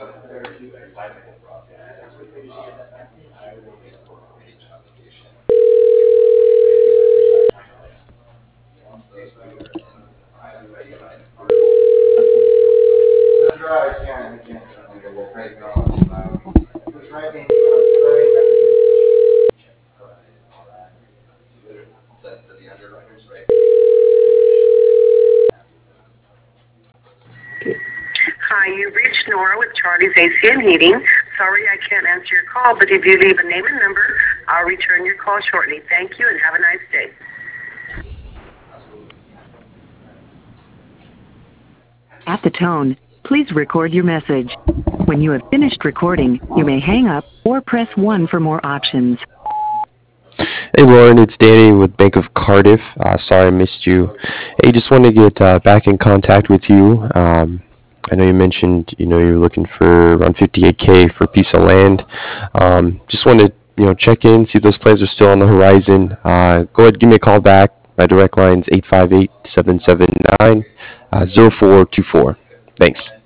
Hi, you've reached Nora with Charlie's AC and Heating. Sorry I can't answer your call, but if you leave a name and number, I'll return your call shortly. Thank you and have a nice day. At the tone, please record your message. When you have finished recording, you may hang up or press 1 for more options. Hey Lauren, it's Danny with Bank of Cardiff. Sorry I missed you. Hey, just wanted to get back in contact with you. I know you mentioned you're looking for around 58K for a piece of land. Just wanted to check in, see if those plans are still on the horizon. Go ahead, give me a call back. My direct line is 858-779-0424. Thanks.